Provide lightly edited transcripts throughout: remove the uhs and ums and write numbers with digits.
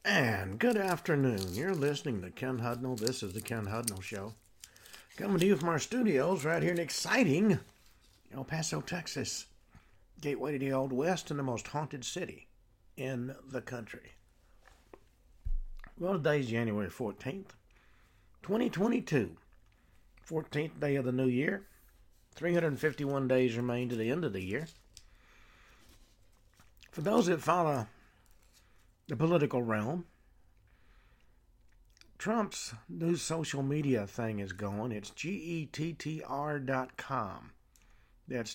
And good afternoon. You're listening to Ken Hudnall. This is the Ken Hudnall Show. Coming to you from our studios right here in exciting El Paso, Texas. Gateway to the Old West and the most haunted city in the country. Well, today's January 14th, 2022. 14th day of the new year. 351 days remain to the end of the year. For those that follow the political realm, Trump's new social media thing is going. It's gettr.com. That's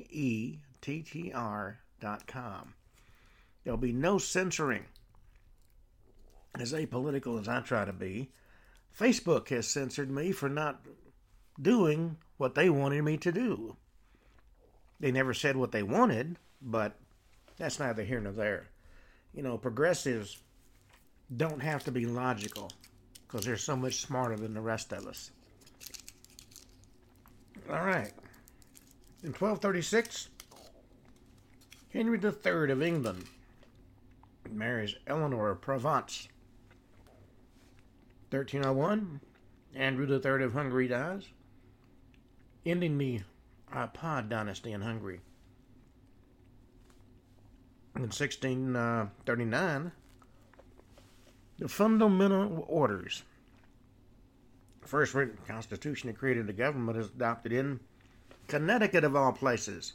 gettr.com. There'll be no censoring. As apolitical as I try to be, Facebook has censored me for not doing what they wanted me to do. They never said what they wanted, but that's neither here nor there. You know, progressives don't have to be logical because they're so much smarter than the rest of us. All right. In 1236, Henry III of England marries Eleanor of Provence. 1301, Andrew III of Hungary dies, ending the Ipod dynasty in Hungary. In 1639, the Fundamental Orders, the first written constitution that created the government, is adopted in Connecticut, of all places.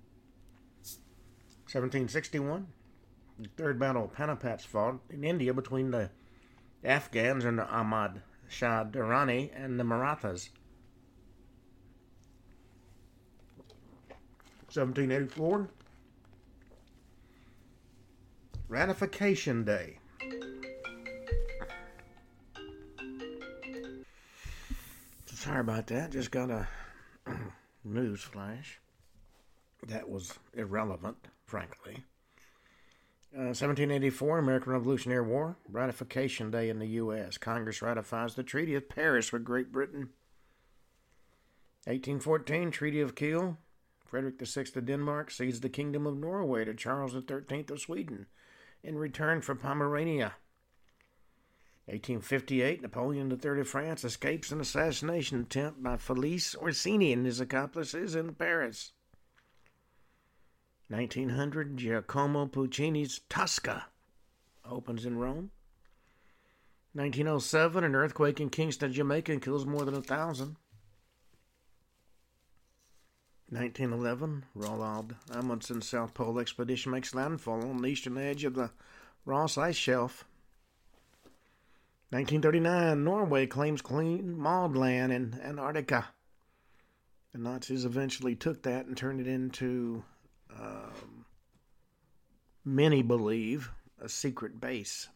1761, the Third Battle of Panipat's fought in India between the Afghans under Ahmad Shah Durrani and the Marathas. 1784, Ratification Day. Sorry about that. Just got a news flash. That was irrelevant, frankly. 1784, American Revolutionary War. Ratification Day in the U.S. Congress ratifies the Treaty of Paris with Great Britain. 1814, Treaty of Kiel. Frederick VI of Denmark cedes the Kingdom of Norway to Charles XIII of Sweden in return for Pomerania. 1858, Napoleon III of France escapes an assassination attempt by Felice Orsini and his accomplices in Paris. 1900, Giacomo Puccini's Tosca opens in Rome. 1907, an earthquake in Kingston, Jamaica kills more than 1,000. 1911, Roald Amundsen's South Pole expedition makes landfall on the eastern edge of the Ross Ice Shelf. 1939, Norway claims clean maud land in Antarctica. The Nazis eventually took that and turned it into, many believe, a secret base.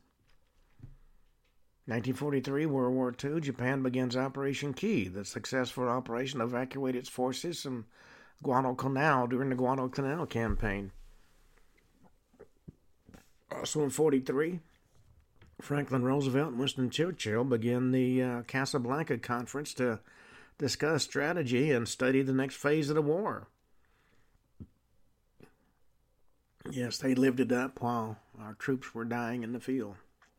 1943, World War II, Japan begins Operation Key. The successful operation evacuated its forces from Guadalcanal during the Guadalcanal campaign. Also in 1943, Franklin Roosevelt and Winston Churchill began the Casablanca Conference to discuss strategy and study the next phase of the war. Yes, they lived it up while our troops were dying in the field.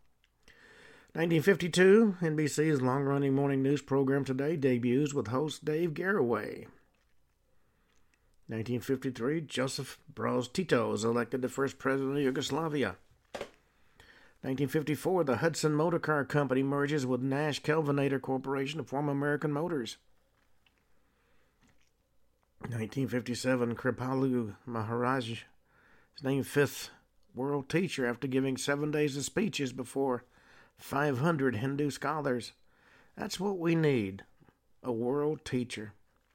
1952, NBC's long-running morning news program Today debuts with host Dave Garroway. 1953, Joseph Broz Tito is elected the first president of Yugoslavia. 1954, the Hudson Motor Car Company merges with Nash Kelvinator Corporation to form American Motors. 1957, Kripalu Maharaj is named 5th world teacher after giving 7 days of speeches before 500 Hindu scholars. That's what we need, a world teacher.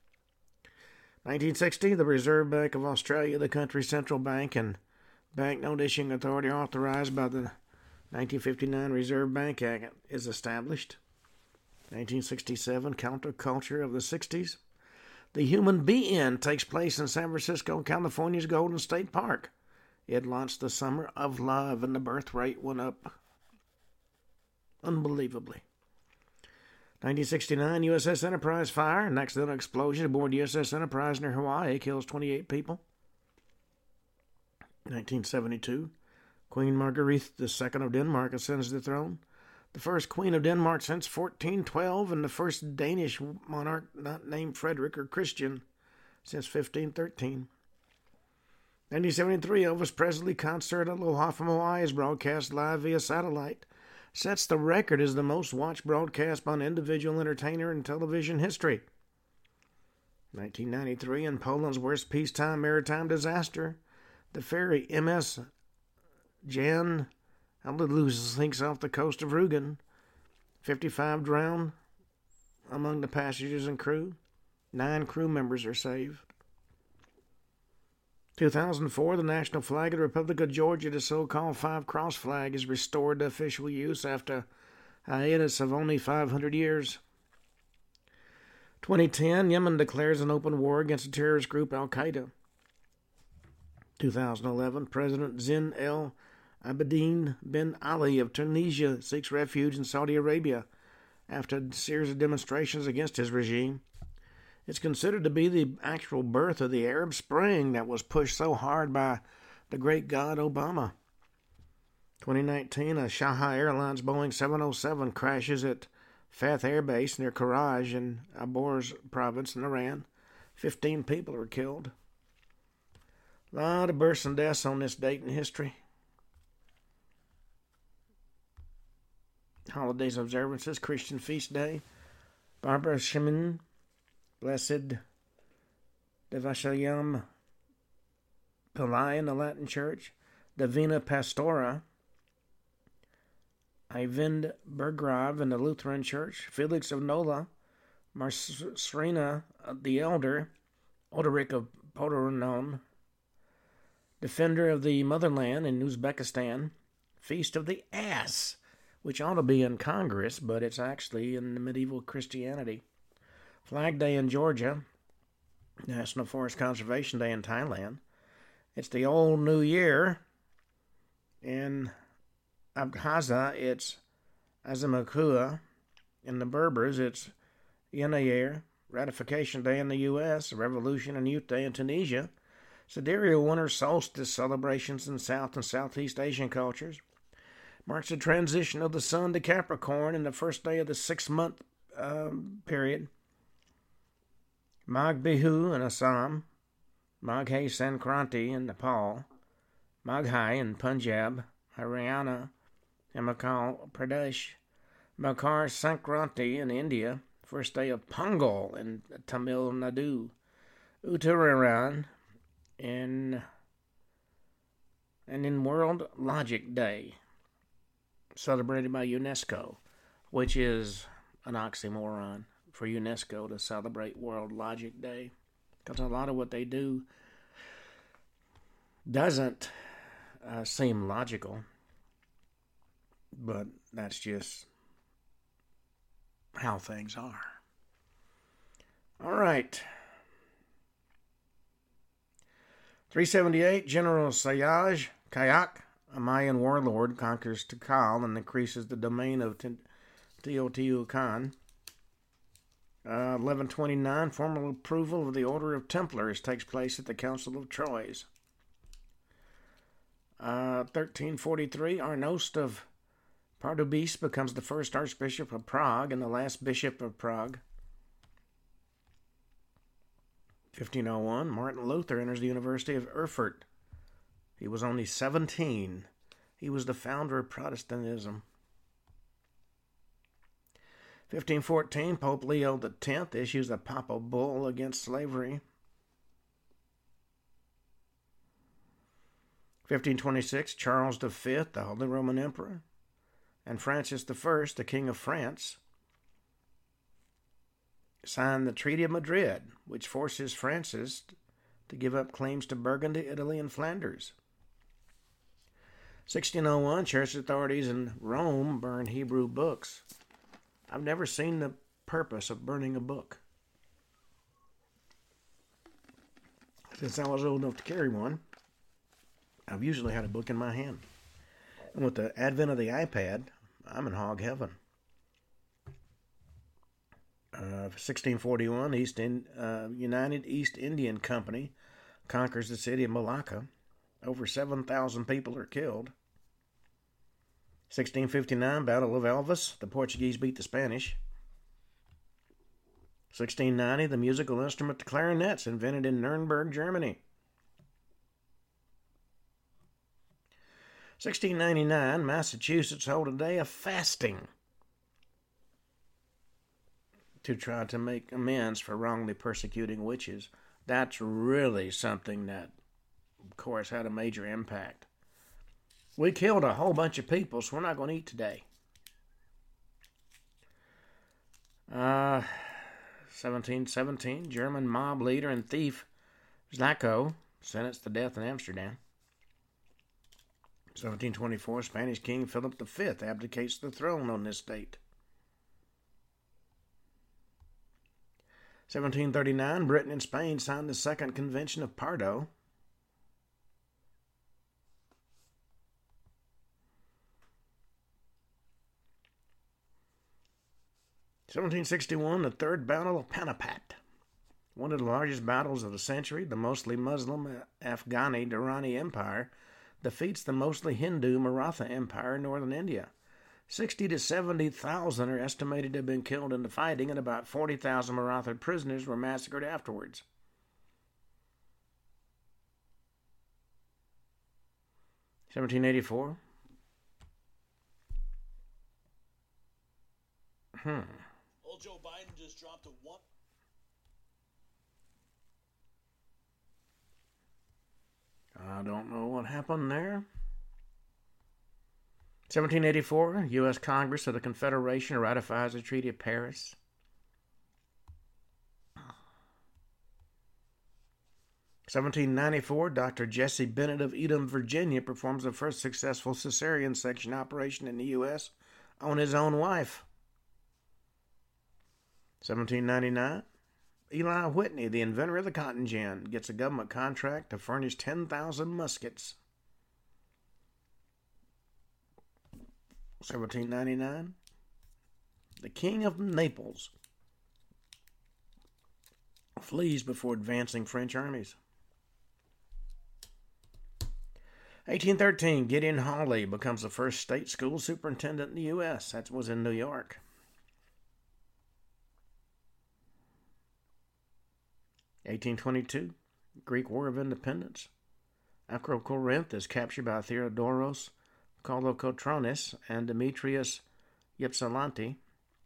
1960, the Reserve Bank of Australia, the country's central bank and banknote issuing authority authorized by the 1959 Reserve Bank Act, is established. 1967, counterculture of the 60s. The Human Be-In takes place in San Francisco, California's Golden State Park. It launched the Summer of Love, and the birth rate went up unbelievably. 1969, USS Enterprise fire. An accidental explosion aboard USS Enterprise near Hawaii kills 28 people. 1972, Queen Margrethe II of Denmark ascends the throne. The first Queen of Denmark since 1412, and the first Danish monarch not named Frederick or Christian since 1513. 1973, Elvis Presley concert at Aloha from Hawaii is broadcast live via satellite. Sets the record as the most watched broadcast by an individual entertainer in television history. 1993, in Poland's worst peacetime maritime disaster, the ferry MS Jan Hallelujah sinks off the coast of Rügen. 55 drowned among the passengers and crew. 9 crew members are saved. 2004, the national flag of the Republic of Georgia, the so-called five-cross flag, is restored to official use after a hiatus of only 500 years. 2010, Yemen declares an open war against the terrorist group Al-Qaeda. 2011, President Zine El Abidine Ben Ali of Tunisia seeks refuge in Saudi Arabia after a series of demonstrations against his regime. It's considered to be the actual birth of the Arab Spring that was pushed so hard by the great god Obama. 2019, a Shanghai Airlines Boeing 707 crashes at Fath Air Base near Karaj in Abors province in Iran. 15 people are killed. A lot of births and deaths on this date in history. Holidays, observances, Christian feast day, Barbara Shemin, Blessed Devashayam Pillai in the Latin Church, Divina Pastora, Eivind Berggrav in the Lutheran Church, Felix of Nola, Marcelina the Elder, Odoric of Podoronon, Defender of the Motherland in Uzbekistan, Feast of the Ass, which ought to be in Congress, but it's actually in the medieval Christianity. Flag Day in Georgia, National Forest Conservation Day in Thailand. It's the Old New Year. In Abkhazia, it's Azamakua. In the Berbers, it's Yenayer. Ratification Day in the U.S., Revolution and Youth Day in Tunisia. Sidereal Winter Solstice celebrations in South and Southeast Asian cultures. Marks the transition of the sun to Capricorn in the first day of the 6-month period. Magh Bihu in Assam, Maghe Sankranti in Nepal, Maghai in Punjab, Haryana, Himachal Pradesh, Makar Sankranti in India, first day of Pongal in Tamil Nadu, Uttarayan in World Logic Day, celebrated by UNESCO, which is an oxymoron for UNESCO to celebrate World Logic Day, because a lot of what they do doesn't seem logical, but that's just how things are. All right. 378, General Sayaj Kayak, a Mayan warlord, conquers Tikal and increases the domain of Teotihuacan. 1129, formal approval of the Order of Templars takes place at the Council of Troyes. 1343, Arnost of Pardubice becomes the first Archbishop of Prague and the last Bishop of Prague. 1501, Martin Luther enters the University of Erfurt. He was only 17. He was the founder of Protestantism. 1514, Pope Leo X issues a papal bull against slavery. 1526, Charles V, the Holy Roman Emperor, and Francis I, the King of France, signed the Treaty of Madrid, which forces Francis to give up claims to Burgundy, Italy, and Flanders. 1601, church authorities in Rome burn Hebrew books. I've never seen the purpose of burning a book. Since I was old enough to carry one, I've usually had a book in my hand. And with the advent of the iPad, I'm in hog heaven. 1641, United East Indian Company conquers the city of Malacca. Over 7,000 people are killed. 1659, Battle of Elvas. The Portuguese beat the Spanish. 1690, the musical instrument the clarinet's invented in Nuremberg, Germany. 1699, Massachusetts hold a day of fasting to try to make amends for wrongly persecuting witches. That's really something that, of course, had a major impact. We killed a whole bunch of people, so we're not going to eat today. 1717, German mob leader and thief Zlaco sentenced to death in Amsterdam. 1724, Spanish King Philip V abdicates the throne on this date. 1739, Britain and Spain signed the Second Convention of Pardo. 1761, the Third Battle of Panipat, one of the largest battles of the century. The mostly Muslim Afghani Durrani Empire defeats the mostly Hindu Maratha Empire in northern India. 60 to 70,000 are estimated to have been killed in the fighting, and about 40,000 Maratha prisoners were massacred afterwards. 1784. Old Joe Biden just dropped a one. I don't know what happened there. 1784, U.S. Congress of the Confederation ratifies the Treaty of Paris. 1794, Dr. Jesse Bennett of Edom, Virginia, performs the first successful cesarean section operation in the U.S. on his own wife. 1799, Eli Whitney, the inventor of the cotton gin, gets a government contract to furnish 10,000 muskets. 1799, the King of Naples flees before advancing French armies. 1813, Gideon Hawley becomes the first state school superintendent in the U.S. That was in New York. 1822, Greek War of Independence. Acrocorinth is captured by Theodoros Kolokotronis and Demetrius Ypsilanti.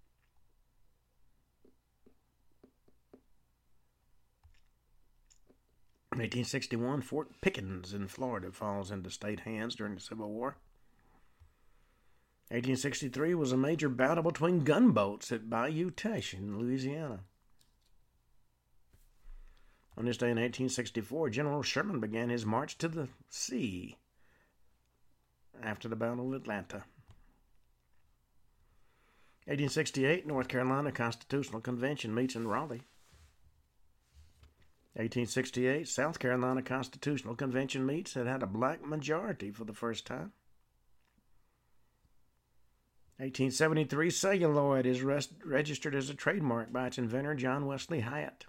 1861, Fort Pickens in Florida falls into state hands during the Civil War. 1863 was a major battle between gunboats at Bayou Teche in Louisiana. On this day in 1864, General Sherman began his march to the sea after the Battle of Atlanta. 1868, North Carolina Constitutional Convention meets in Raleigh. 1868, South Carolina Constitutional Convention meets. It had a black majority for the first time. 1873, celluloid is registered as a trademark by its inventor, John Wesley Hyatt.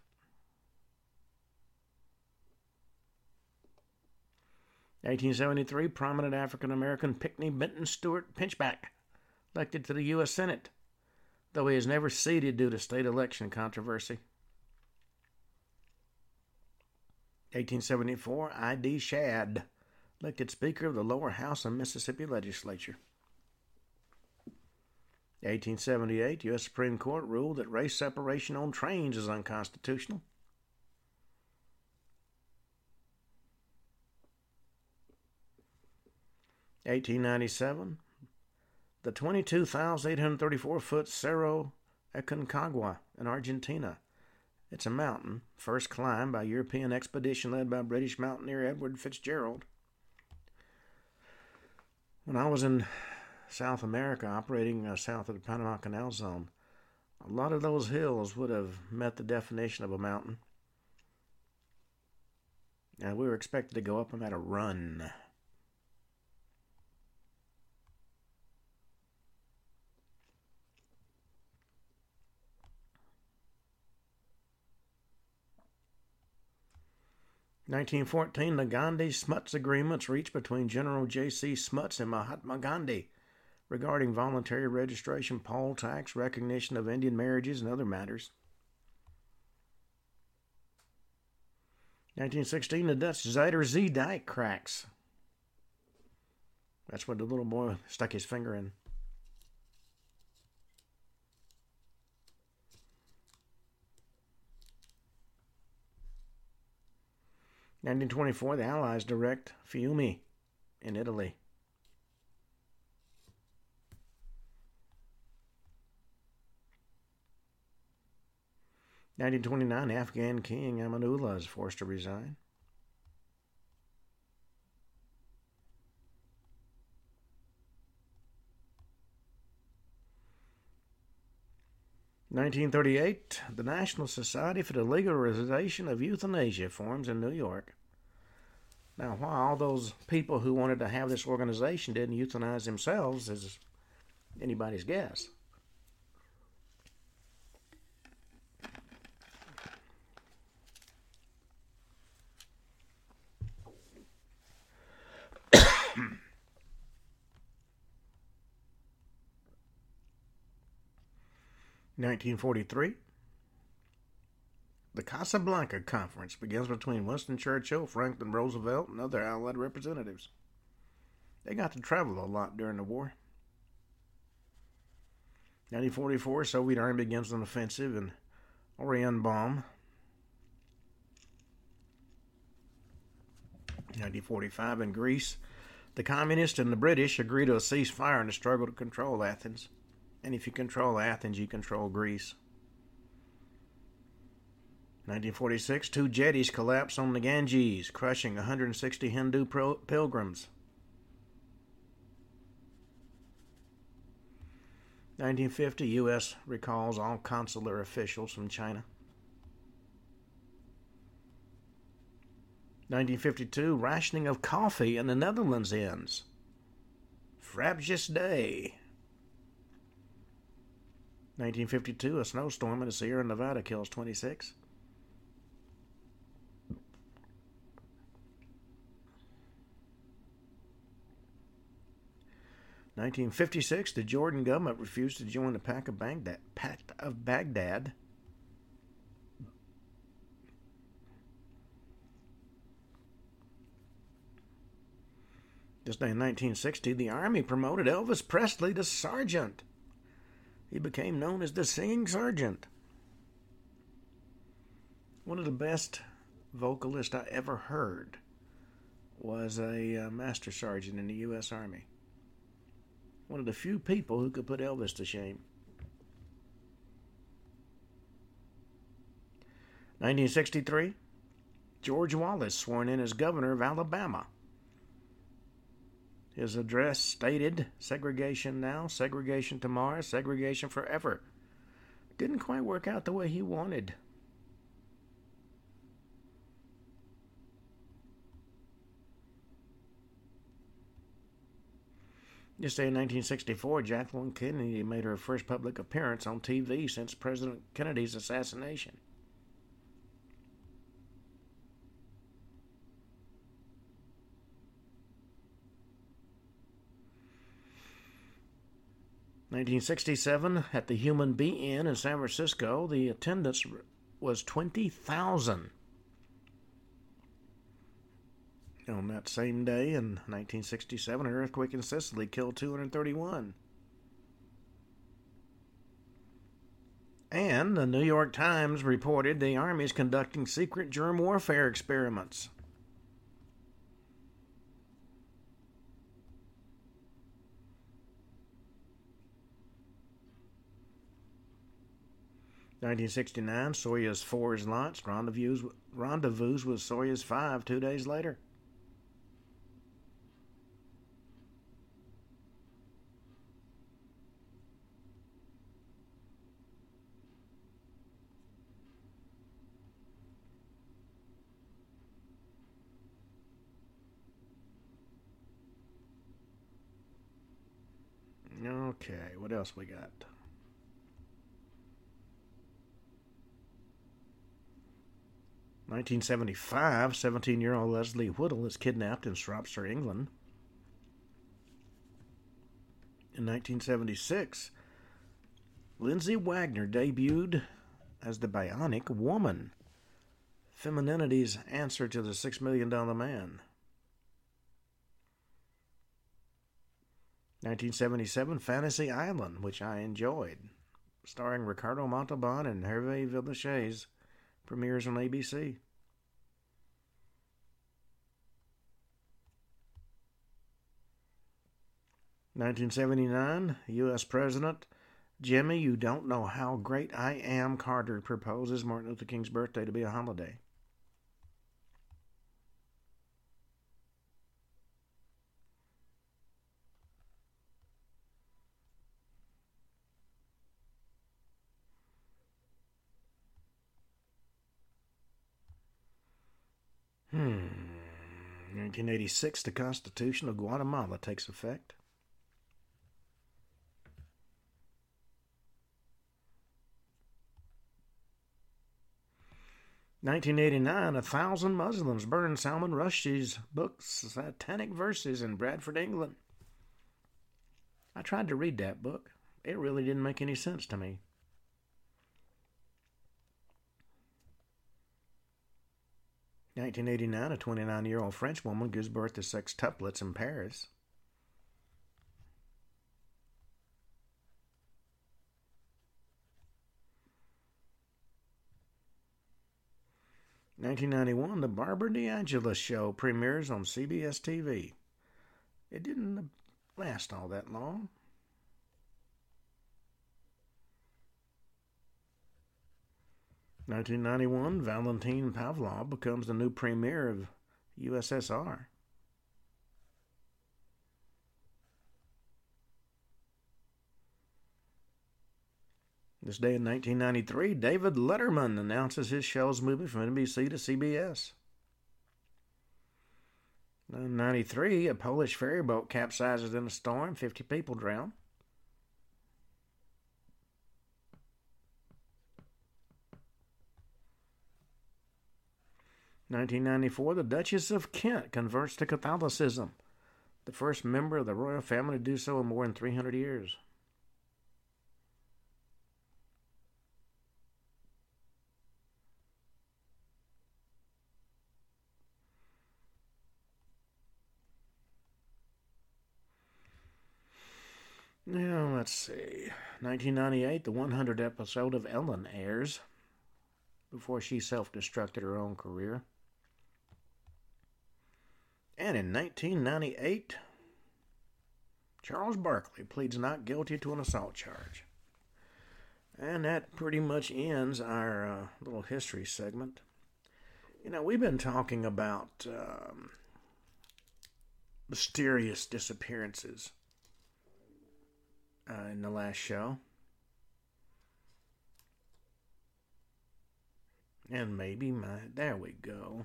1873, prominent African-American Pinckney Benton Stewart Pinchback elected to the U.S. Senate, though he is never seated due to state election controversy. 1874, I.D. Shadd elected Speaker of the Lower House of Mississippi Legislature. 1878, U.S. Supreme Court ruled that race separation on trains is unconstitutional. 1897, the 22,834-foot Cerro Aconcagua in Argentina. It's a mountain, first climbed by European expedition led by British mountaineer Edward Fitzgerald. When I was in South America, operating south of the Panama Canal Zone, a lot of those hills would have met the definition of a mountain. And we were expected to go up them at a run. In 1914, the Gandhi-Smuts agreements reached between General J.C. Smuts and Mahatma Gandhi regarding voluntary registration, poll tax, recognition of Indian marriages, and other matters. 1916, the Dutch Zuiderzee dike cracks. That's what the little boy stuck his finger in. 1924, the Allies direct Fiume in Italy. 1929, Afghan King Amanullah is forced to resign. 1938, the National Society for the Legalization of Euthanasia forms in New York. Now, why all those people who wanted to have this organization didn't euthanize themselves is anybody's guess. In 1943, the Casablanca Conference begins between Winston Churchill, Franklin Roosevelt, and other Allied representatives. They got to travel a lot during the war. 1944, Soviet Army begins an offensive in Oranienbaum. 1945, in Greece, the Communists and the British agree to a ceasefire in the struggle to control Athens. And if you control Athens, you control Greece. 1946, 2 jetties collapse on the Ganges, crushing 160 Hindu pilgrims. 1950, U.S. recalls all consular officials from China. 1952, rationing of coffee in the Netherlands ends. Frappiest Day. 1952, a snowstorm in the Sierra Nevada kills 26. 1956, the Jordan government refused to join the Pact of Baghdad. This day in 1960, the Army promoted Elvis Presley to sergeant. He became known as the Singing Sergeant. One of the best vocalists I ever heard was a master sergeant in the U.S. Army. One of the few people who could put Elvis to shame. 1963, George Wallace sworn in as governor of Alabama. His address stated, segregation now, segregation tomorrow, segregation forever. Didn't quite work out the way he wanted. This day in 1964, Jacqueline Kennedy made her first public appearance on TV since President Kennedy's assassination. In 1967, at the Human Bee Inn in San Francisco, the attendance was 20,000. On that same day in 1967, an earthquake in Sicily killed 231. And the New York Times reported the Army is conducting secret germ warfare experiments. In 1969, Soyuz 4 is launched. Rendezvous with Soyuz 5 2 days later. Okay, what else we got? In 1975, 17-year-old Leslie Whittle is kidnapped in Shropshire, England. In In 1976, Lindsay Wagner debuted as the Bionic Woman, femininity's answer to the $6 Million Man. 1977, Fantasy Island, which I enjoyed, starring Ricardo Montalban and Hervé Villechaize, premieres on ABC. (1979), U.S. President Jimmy, you don't know how great I am, Carter proposes Martin Luther King's birthday to be a holiday. Hmm. 1986, the Constitution of Guatemala takes effect. (1989), 1,000 Muslims burned Salman Rushdie's book Satanic Verses in Bradford, England. I tried to read that book. It really didn't make any sense to me. 1989, a 29-year-old French woman gives birth to sextuplets in Paris. (1991), the Barbara DeAngelo Show premieres on CBS TV. It didn't last all that long. 1991, Valentin Pavlov becomes the new premier of USSR. This day in 1993, David Letterman announces his show's moving from NBC to CBS. In 1993, a Polish ferry boat capsizes in a storm. 50 people drown. In 1994, the Duchess of Kent converts to Catholicism, the first member of the royal family to do so in more than 300 years. Now, let's see. 1998, the 100th episode of Ellen airs before she self-destructed her own career. And in 1998, Charles Barkley pleads not guilty to an assault charge. And that pretty much ends our little history segment. You know, we've been talking about mysterious disappearances in the last show. And maybe there we go.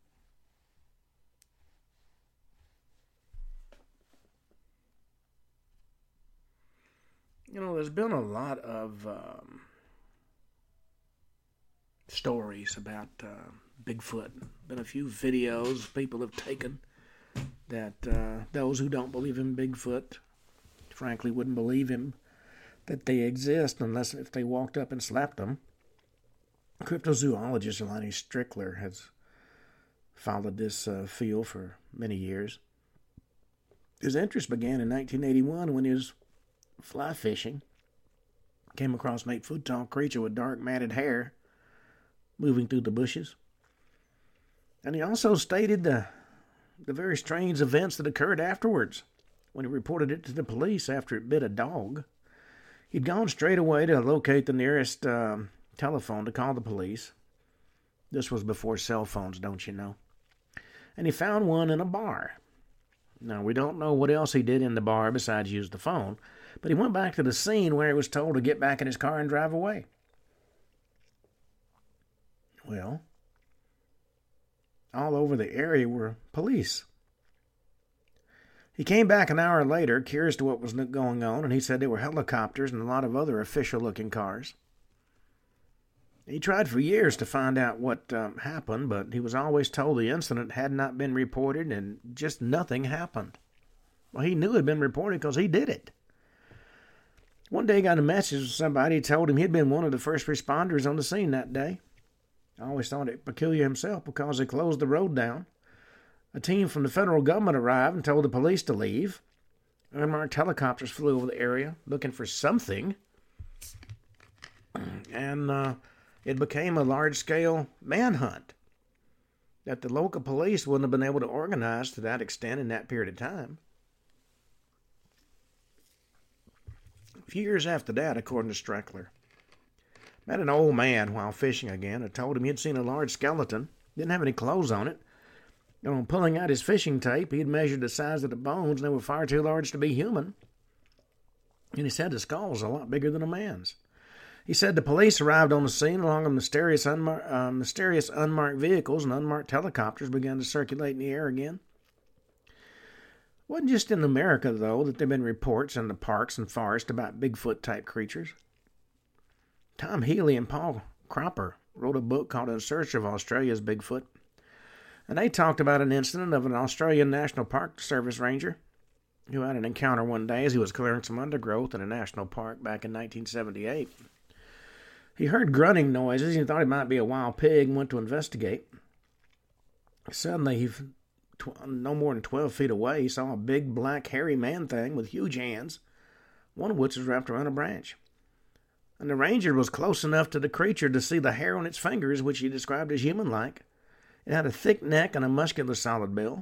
You know, there's been a lot of stories about Bigfoot. Been a few videos people have taken that those who don't believe in Bigfoot, frankly, wouldn't believe him, that they exist unless if they walked up and slapped them. Cryptozoologist Lonnie Strickler has followed this field for many years. His interest began in 1981 when he was fly fishing. Came across an 8-foot-tall creature with dark matted hair moving through the bushes. And he also stated the very strange events that occurred afterwards when he reported it to the police after it bit a dog. He'd gone straight away to locate the nearest telephone to call the police. This was before cell phones, don't you know? And he found one in a bar. Now, we don't know what else he did in the bar besides use the phone, but he went back to the scene where he was told to get back in his car and drive away. Well, all over the area were police. He came back an hour later, curious to what was going on, and he said there were helicopters and a lot of other official-looking cars. He tried for years to find out what happened, but he was always told the incident had not been reported and just nothing happened. Well, he knew it had been reported because he did it. One day he got a message from somebody who told him he'd been one of the first responders on the scene that day. I always thought it peculiar himself because they closed the road down. A team from the federal government arrived and told the police to leave. Unmarked helicopters flew over the area looking for something. And it became a large-scale manhunt that the local police wouldn't have been able to organize to that extent in that period of time. A few years after that, according to Streckler, met an old man while fishing again and told him he'd seen a large skeleton, didn't have any clothes on it, and on pulling out his fishing tape, he'd measured the size of the bones, and they were far too large to be human. And he said the skull was a lot bigger than a man's. He said the police arrived on the scene along with mysterious unmarked vehicles, and unmarked helicopters began to circulate in the air again. It wasn't just in America, though, that there have been reports in the parks and forests about Bigfoot-type creatures. Tom Healy and Paul Cropper wrote a book called In Search of Australia's Bigfoot, and they talked about an incident of an Australian National Park Service ranger who had an encounter one day as he was clearing some undergrowth in a national park back in 1978. He heard grunting noises and thought it might be a wild pig and went to investigate. Suddenly, no more than 12 feet away, he saw a big, black, hairy man-thing with huge hands, one of which was wrapped around a branch. And the ranger was close enough to the creature to see the hair on its fingers, which he described as human-like. It had a thick neck and a muscular, solid bill.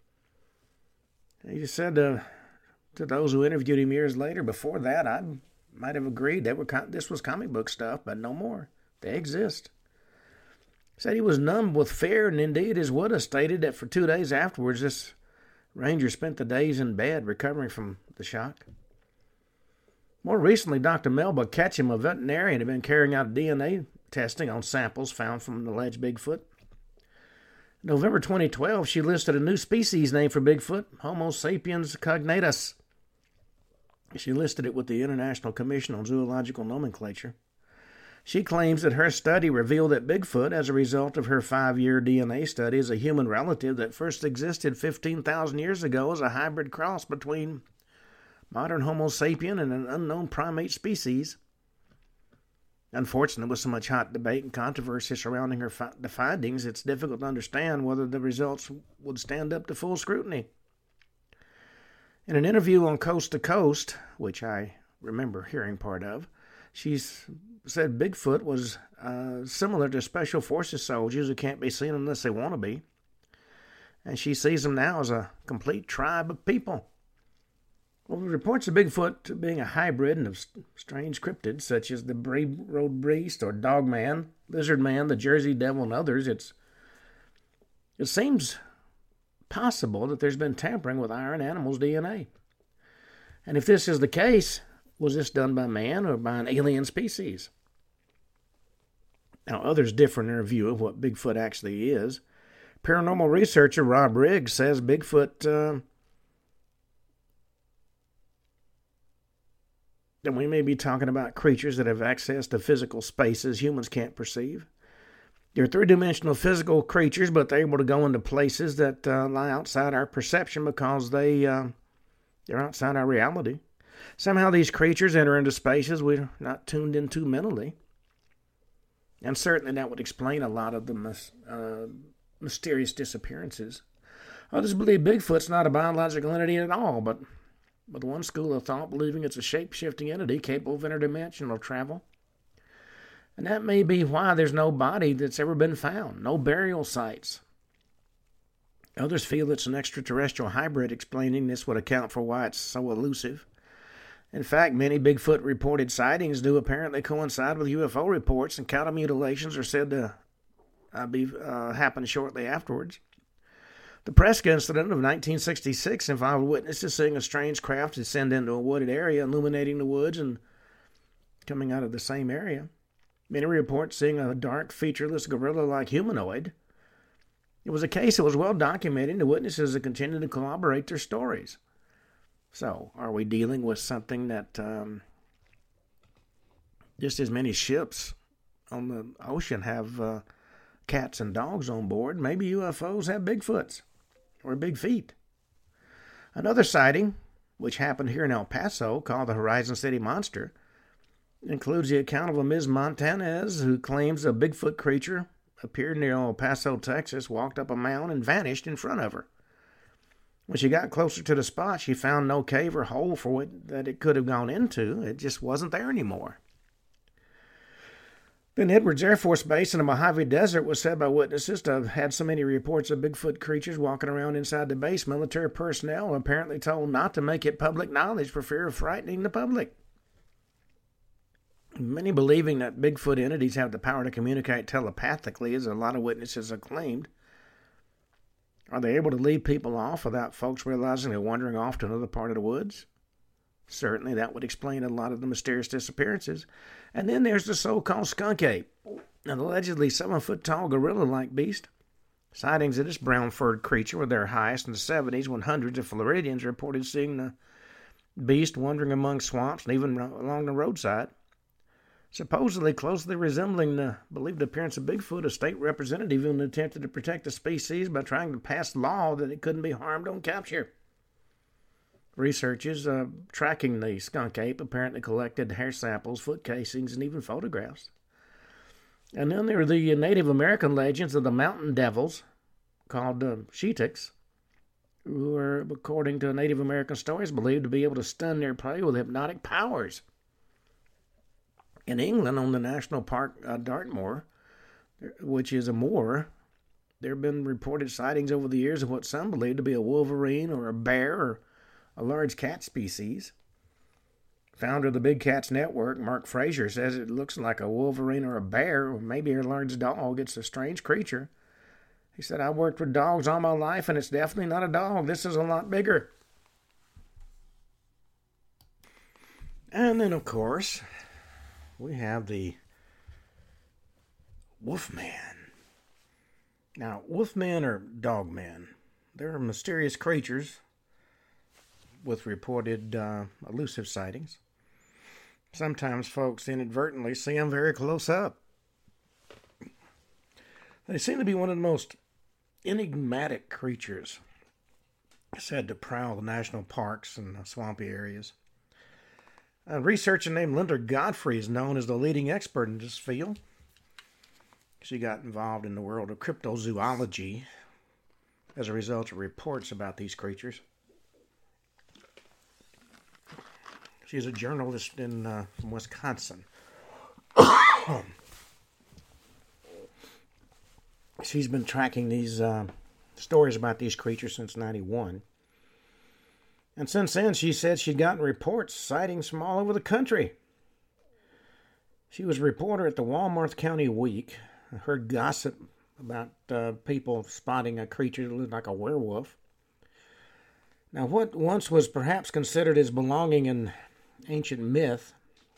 He just said to those who interviewed him years later, before that, I might have agreed this was comic book stuff, but no more. They exist. He said he was numb with fear, and indeed his widow stated that for 2 days afterwards, this ranger spent the days in bed recovering from the shock. More recently, Dr. Melba Ketchum, a veterinarian, had been carrying out DNA testing on samples found from an alleged Bigfoot. In November 2012, she listed a new species name for Bigfoot, Homo sapiens cognatus. She listed it with the International Commission on Zoological Nomenclature. She claims that her study revealed that Bigfoot, as a result of her 5-year DNA study, is a human relative that first existed 15,000 years ago as a hybrid cross between modern Homo sapien and an unknown primate species. Unfortunately, with so much hot debate and controversy surrounding the findings, it's difficult to understand whether the results would stand up to full scrutiny. In an interview on Coast to Coast, which I remember hearing part of, she said Bigfoot was similar to Special Forces soldiers who can't be seen unless they want to be. And she sees them now as a complete tribe of people. Well, the reports of Bigfoot being a hybrid and of strange cryptids, such as the Bray Road Beast or Dogman, Lizard Man, the Jersey Devil, and others, it seems possible that there's been tampering with iron animals' DNA. And if this is the case, was this done by man or by an alien species? Now, others differ in their view of what Bigfoot actually is. Paranormal researcher Rob Riggs says Bigfoot... then we may be talking about creatures that have access to physical spaces humans can't perceive. They're three-dimensional physical creatures, but they're able to go into places that lie outside our perception because they're outside our reality. Somehow these creatures enter into spaces we're not tuned into mentally. And certainly that would explain a lot of the mysterious disappearances. Others believe Bigfoot's not a biological entity at all, but one school of thought believing it's a shape-shifting entity capable of interdimensional travel. And that may be why there's no body that's ever been found, no burial sites. Others feel it's an extraterrestrial hybrid, explaining this would account for why it's so elusive. In fact, many Bigfoot reported sightings do apparently coincide with UFO reports, and cattle mutilations are said to happen shortly afterwards. The Prescott incident of 1966 involved witnesses seeing a strange craft descend into a wooded area, illuminating the woods and coming out of the same area. Many reports seeing a dark, featureless, gorilla-like humanoid. It was a case that was well documented, and the witnesses have continued to corroborate their stories. So, are we dealing with something that just as many ships on the ocean have cats and dogs on board? Maybe UFOs have Bigfoots or big feet. Another sighting which happened here in El Paso, called the Horizon City Monster, includes the account of a Ms. Montanez who claims a Bigfoot creature appeared near El Paso, Texas, walked up a mound, and vanished in front of her. When she got closer to the spot, she found no cave or hole for what that it could have gone into. It just wasn't there anymore. Then Edwards Air Force Base in the Mojave Desert was said by witnesses to have had so many reports of Bigfoot creatures walking around inside the base, military personnel were apparently told not to make it public knowledge for fear of frightening the public. Many believing that Bigfoot entities have the power to communicate telepathically, as a lot of witnesses have claimed. Are they able to lead people off without folks realizing they're wandering off to another part of the woods? Certainly, that would explain a lot of the mysterious disappearances. And then there's the so-called skunk ape, an allegedly 7-foot-tall gorilla-like beast. Sightings of this brown-furred creature were their highest in the 70s, when hundreds of Floridians reported seeing the beast wandering among swamps and even along the roadside. Supposedly closely resembling the believed appearance of Bigfoot, a state representative even attempted to protect the species by trying to pass law that it couldn't be harmed on capture. Researchers tracking the skunk ape apparently collected hair samples, foot casings, and even photographs. And then there are the Native American legends of the mountain devils, called Shetiks, who are, according to Native American stories, believed to be able to stun their prey with hypnotic powers. In England, on the National Park Dartmoor, which is a moor, there have been reported sightings over the years of what some believe to be a wolverine or a bear or a large cat species. Founder of the Big Cats Network, Mark Fraser, says it looks like a wolverine or a bear, or maybe a large dog. It's a strange creature. He said, "I worked with dogs all my life, and it's definitely not a dog. This is a lot bigger." And then, of course, we have the Wolfman. Now, wolfmen are dogmen. They're mysterious creatures with reported elusive sightings. Sometimes folks inadvertently see them very close up. They seem to be one of the most enigmatic creatures said to prowl the national parks and swampy areas. A researcher named Linda Godfrey is known as the leading expert in this field. She got involved in the world of cryptozoology as a result of reports about these creatures. She's a journalist from Wisconsin. She's been tracking these stories about these creatures since '91. And since then, she said she'd gotten reports, sightings from all over the country. She was a reporter at the Walworth County Week. I heard gossip about people spotting a creature that looked like a werewolf. Now, what once was perhaps considered as belonging in ancient myth,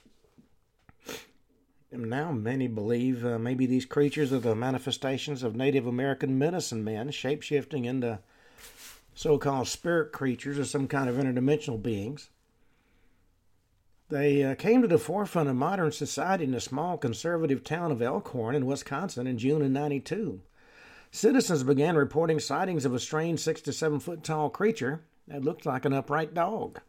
and now many believe maybe these creatures are the manifestations of Native American medicine men shape-shifting into so-called spirit creatures or some kind of interdimensional beings. They came to the forefront of modern society in the small conservative town of Elkhorn in Wisconsin in June of '92. Citizens began reporting sightings of a strange 6 to 7 foot tall creature that looked like an upright dog.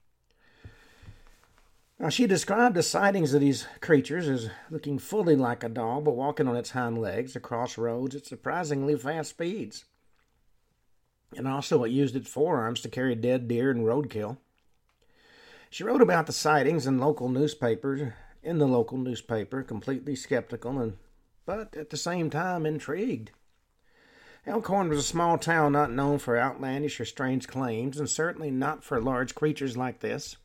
Now, she described the sightings of these creatures as looking fully like a dog, but walking on its hind legs across roads at surprisingly fast speeds. And also it used its forearms to carry dead deer and roadkill. She wrote about the sightings in the local newspaper, completely skeptical, but at the same time intrigued. Elkhorn was a small town not known for outlandish or strange claims, and certainly not for large creatures like this.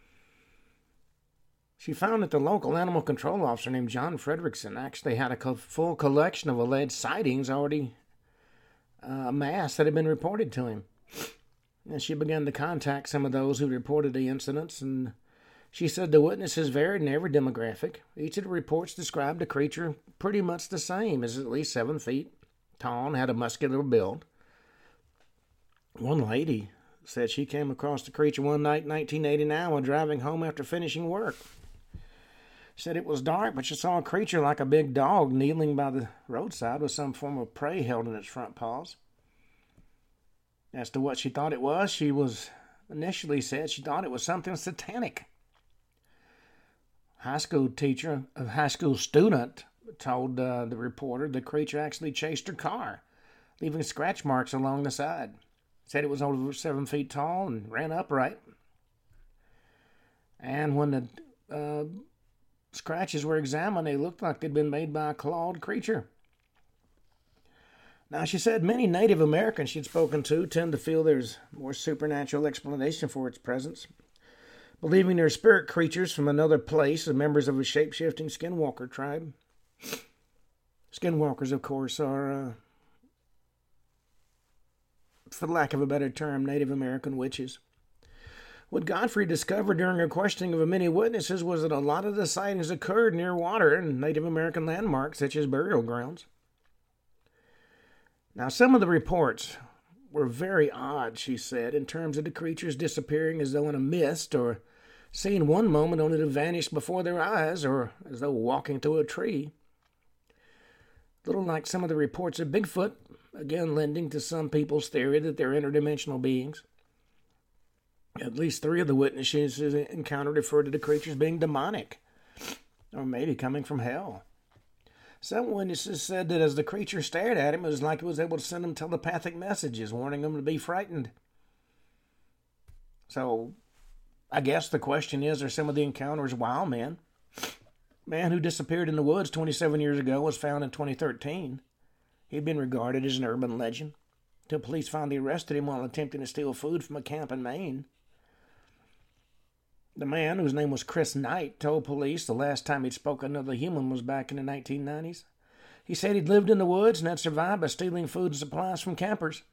She found that the local animal control officer named John Fredrickson actually had a full collection of alleged sightings already amassed that had been reported to him. And she began to contact some of those who reported the incidents, and she said the witnesses varied in every demographic. Each of the reports described a creature pretty much the same, as at least 7 feet tall and had a muscular build. One lady said she came across the creature one night in 1989 while driving home after finishing work. Said it was dark, but she saw a creature like a big dog kneeling by the roadside with some form of prey held in its front paws. As to what she thought it was, she was initially said she thought it was something satanic. A high school student told the reporter the creature actually chased her car, leaving scratch marks along the side. Said it was over 7 feet tall and ran upright. And when the scratches were examined, they looked like they'd been made by a clawed creature. Now, she said many Native Americans she'd spoken to tend to feel there's more supernatural explanation for its presence, believing they're spirit creatures from another place and members of a shape-shifting skinwalker tribe. Skinwalkers, of course, are, for lack of a better term, Native American witches. What Godfrey discovered during her questioning of many witnesses was that a lot of the sightings occurred near water and Native American landmarks, such as burial grounds. Now, some of the reports were very odd, she said, in terms of the creatures disappearing as though in a mist, or seeing one moment only to vanish before their eyes, or as though walking through a tree. A little like some of the reports of Bigfoot, again lending to some people's theory that they're interdimensional beings. At least 3 of the witnesses encountered referred to the creatures being demonic, or maybe coming from hell. Some witnesses said that as the creature stared at him, it was like it was able to send him telepathic messages, warning him to be frightened. So, I guess the question is, are some of the encounters wild men? A man who disappeared in the woods 27 years ago was found in 2013. He'd been regarded as an urban legend, until police finally arrested him while attempting to steal food from a camp in Maine. The man, whose name was Chris Knight, told police the last time he'd spoken to another human was back in the 1990s. He said he'd lived in the woods and had survived by stealing food and supplies from campers.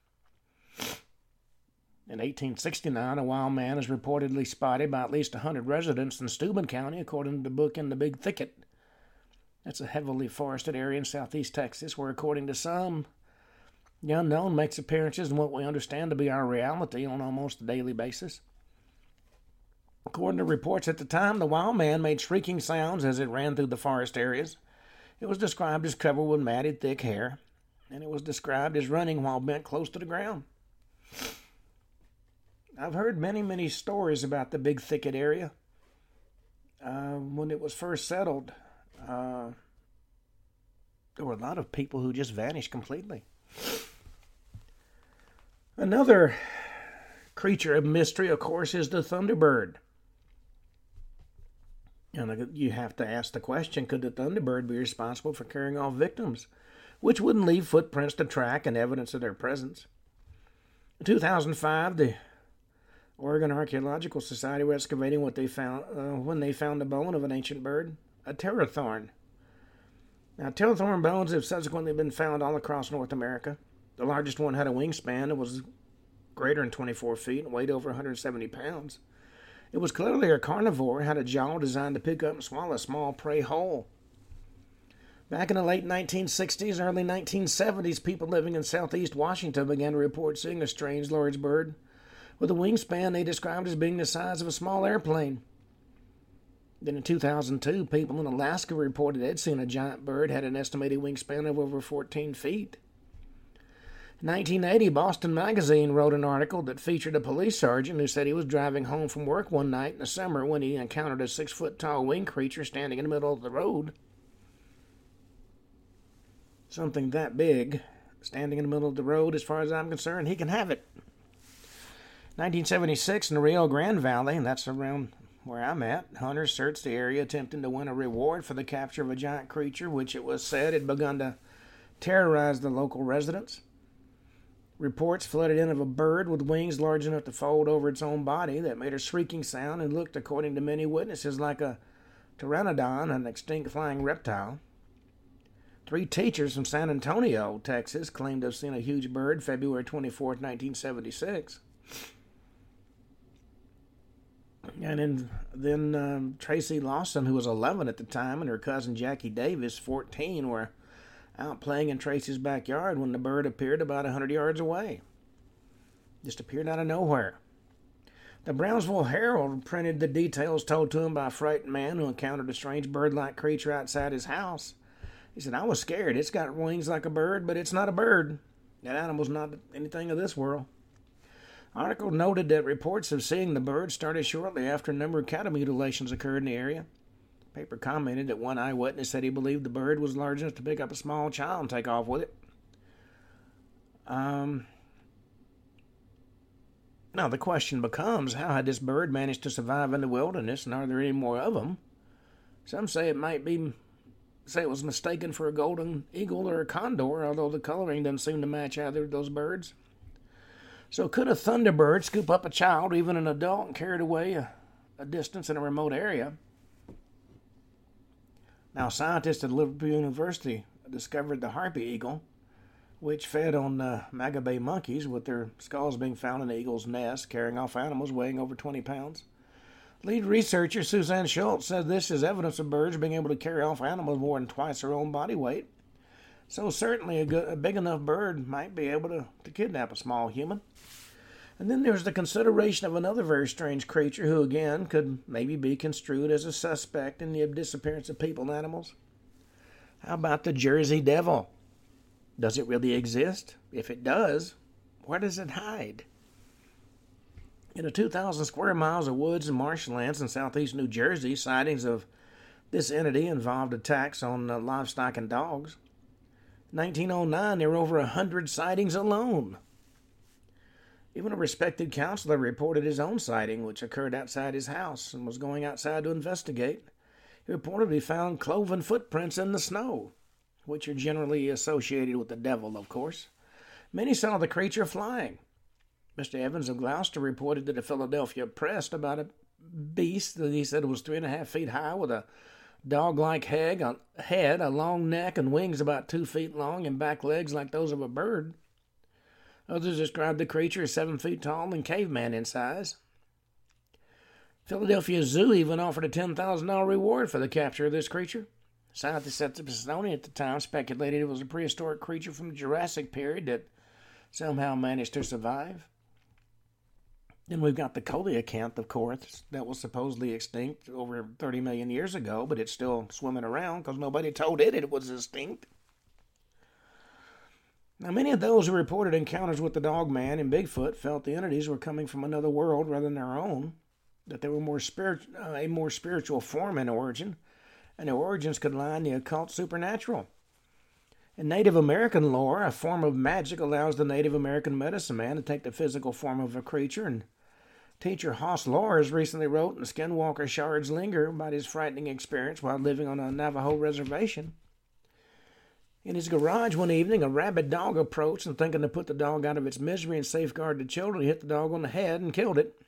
In 1869, a wild man is reportedly spotted by at least 100 residents in Steuben County, according to the book In the Big Thicket. That's a heavily forested area in southeast Texas where, according to some, the unknown makes appearances in what we understand to be our reality on almost a daily basis. According to reports at the time, the wild man made shrieking sounds as it ran through the forest areas. It was described as covered with matted, thick hair, and it was described as running while bent close to the ground. I've heard many stories about the Big Thicket area. When it was first settled, there were a lot of people who just vanished completely. Another creature of mystery, of course, is the Thunderbird. And you have to ask the question, could the Thunderbird be responsible for carrying off victims, which wouldn't leave footprints to track and evidence of their presence? In 2005, the Oregon Archaeological Society were excavating what they found when they found the bone of an ancient bird, a pterothorn. Now, pterothorn bones have subsequently been found all across North America. The largest one had a wingspan that was greater than 24 feet and weighed over 170 pounds. It was clearly a carnivore, had a jaw designed to pick up and swallow small prey whole. Back in the late 1960s, early 1970s, people living in southeast Washington began to report seeing a strange large bird with a wingspan they described as being the size of a small airplane. Then in 2002, people in Alaska reported they'd seen a giant bird had an estimated wingspan of over 14 feet. In 1980, Boston Magazine wrote an article that featured a police sergeant who said he was driving home from work one night in the summer when he encountered a 6-foot-tall winged creature standing in the middle of the road. Something that big, standing in the middle of the road, as far as I'm concerned, he can have it. 1976, in the Rio Grande Valley, and that's around where I'm at, hunters searched the area attempting to win a reward for the capture of a giant creature which it was said had begun to terrorize the local residents. Reports flooded in of a bird with wings large enough to fold over its own body that made a shrieking sound and looked, according to many witnesses, like a pteranodon, an extinct flying reptile. 3 teachers from San Antonio, Texas, claimed to have seen a huge bird February 24, 1976. And then Tracy Lawson, who was 11 at the time, and her cousin Jackie Davis, 14, were out playing in Tracy's backyard when the bird appeared about 100 yards away. Just appeared out of nowhere. The Brownsville Herald printed the details told to him by a frightened man who encountered a strange bird-like creature outside his house. He said, "I was scared. It's got wings like a bird, but it's not a bird. That animal's not anything of this world." Article noted that reports of seeing the bird started shortly after a number of cattle mutilations occurred in the area. The paper commented that one eyewitness said he believed the bird was large enough to pick up a small child and take off with it. Now the question becomes, how had this bird managed to survive in the wilderness, and are there any more of them? Some say it was mistaken for a golden eagle or a condor, although the coloring doesn't seem to match either of those birds. So could a thunderbird scoop up a child, even an adult, and carry it away a distance in a remote area? Now scientists at Liverpool University discovered the harpy eagle, which fed on Magabay monkeys, with their skulls being found in the eagle's nest, carrying off animals weighing over 20 pounds. Lead researcher Suzanne Schultz said this is evidence of birds being able to carry off animals more than twice their own body weight. So certainly a big enough bird might be able to kidnap a small human. And then there's the consideration of another very strange creature who, again, could maybe be construed as a suspect in the disappearance of people and animals. How about the Jersey Devil? Does it really exist? If it does, where does it hide? In the 2,000 square miles of woods and marshlands in southeast New Jersey, sightings of this entity involved attacks on livestock and dogs. In 1909, there were over 100 sightings alone. Even a respected counselor reported his own sighting, which occurred outside his house, and was going outside to investigate. He reportedly found cloven footprints in the snow, which are generally associated with the devil, of course. Many saw the creature flying. Mr. Evans of Gloucester reported to the Philadelphia Press about a beast that he said was 3.5 feet high, with a dog-like head, a long neck, and wings about 2 feet long, and back legs like those of a bird. Others described the creature as 7 feet tall and caveman in size. Philadelphia Zoo even offered a $10,000 reward for the capture of this creature. Scientists at the Smithsonian at the time speculated it was a prehistoric creature from the Jurassic period that somehow managed to survive. Then we've got the coelacanth, of course, that was supposedly extinct over 30 million years ago, but it's still swimming around because nobody told it was extinct. Now, many of those who reported encounters with the Dogman and Bigfoot felt the entities were coming from another world rather than their own, that they were a more spiritual form in origin, and their origins could lie in the occult supernatural. In Native American lore, a form of magic allows the Native American medicine man to take the physical form of a creature, and teacher Hoss Lors recently wrote in Skinwalker Shards Linger about his frightening experience while living on a Navajo reservation. In his garage one evening, a rabid dog approached, and thinking to put the dog out of its misery and safeguard the children, he hit the dog on the head and killed it.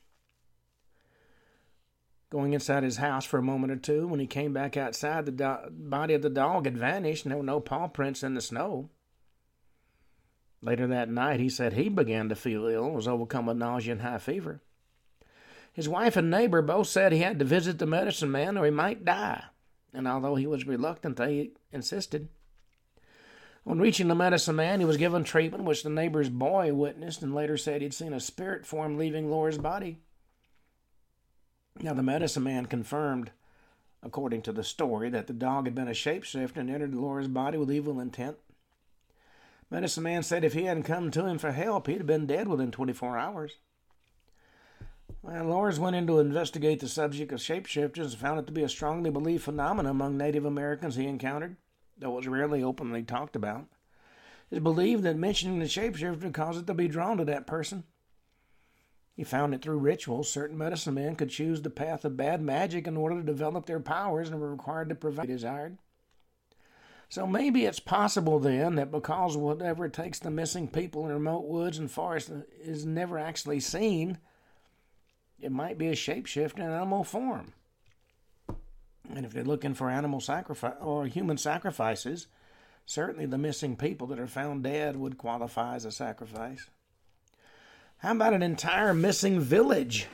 Going inside his house for a moment or two, when he came back outside, the body of the dog had vanished, and there were no paw prints in the snow. Later that night, he said he began to feel ill and was overcome with nausea and high fever. His wife and neighbor both said he had to visit the medicine man or he might die, and although he was reluctant, they insisted. On reaching the medicine man, he was given treatment, which the neighbor's boy witnessed and later said he'd seen a spirit form leaving Laura's body. Now, the medicine man confirmed, according to the story, that the dog had been a shapeshifter and entered Laura's body with evil intent. Medicine man said if he hadn't come to him for help, he'd have been dead within 24 hours. Well, Lors went in to investigate the subject of shapeshifters and found it to be a strongly believed phenomenon among Native Americans he encountered, though it was rarely openly talked about. It's believed that mentioning the shapeshifter caused it to be drawn to that person. He found that through rituals, certain medicine men could choose the path of bad magic in order to develop their powers and were required to provide what they desired. So maybe it's possible then that because whatever takes the missing people in remote woods and forests is never actually seen, it might be a shapeshifter in animal form. And if they're looking for animal sacrifice or human sacrifices, certainly the missing people that are found dead would qualify as a sacrifice. How about an entire missing village?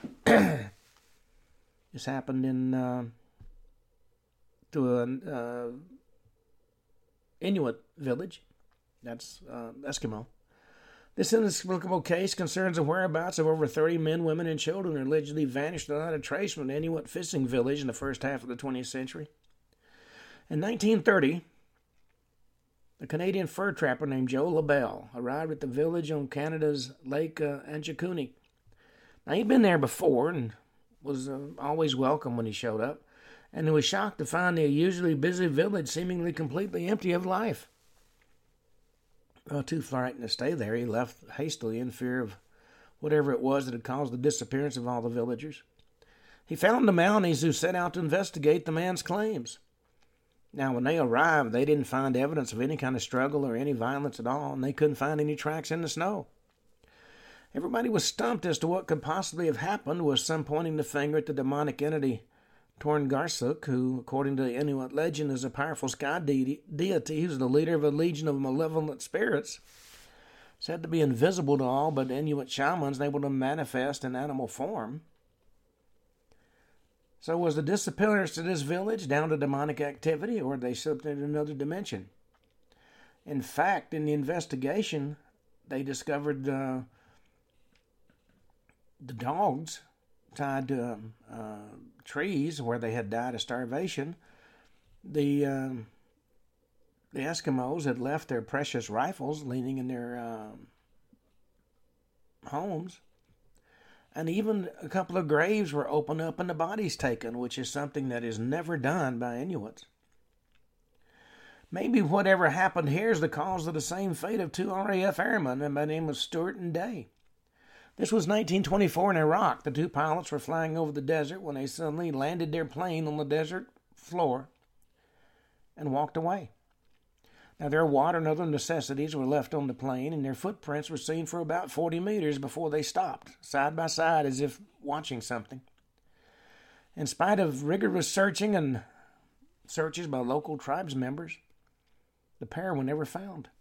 This happened to an Inuit village. That's Eskimo. This inexplicable case concerns the whereabouts of over 30 men, women, and children who allegedly vanished without a trace from an Inuit fishing village in the first half of the 20th century. In 1930, a Canadian fur trapper named Joe LaBelle arrived at the village on Canada's Lake Anjikuni Now, he'd been there before and was always welcome when he showed up, and he was shocked to find the usually busy village seemingly completely empty of life. Well, too frightened to stay there, he left hastily in fear of whatever it was that had caused the disappearance of all the villagers. He found the Mounties who set out to investigate the man's claims. Now, when they arrived, they didn't find evidence of any kind of struggle or any violence at all, and they couldn't find any tracks in the snow. Everybody was stumped as to what could possibly have happened, with some pointing the finger at the demonic entity Torngarsuk, who, according to the Inuit legend, is a powerful sky deity who's the leader of a legion of malevolent spirits, said to be invisible to all but Inuit shamans and able to manifest in animal form. So was the disappearance of this village down to demonic activity, or had they slipped into another dimension? In fact, in the investigation, they discovered the dogs tied to trees where they had died of starvation. The Eskimos had left their precious rifles leaning in their homes. And even a couple of graves were opened up and the bodies taken, which is something that is never done by Inuits. Maybe whatever happened here is the cause of the same fate of two RAF airmen by the name of Stewart and Day. This was 1924 in Iraq. The two pilots were flying over the desert when they suddenly landed their plane on the desert floor and walked away. Now, their water and other necessities were left on the plane, and their footprints were seen for about 40 meters before they stopped, side by side as if watching something. In spite of rigorous searching and searches by local tribes members, the pair were never found.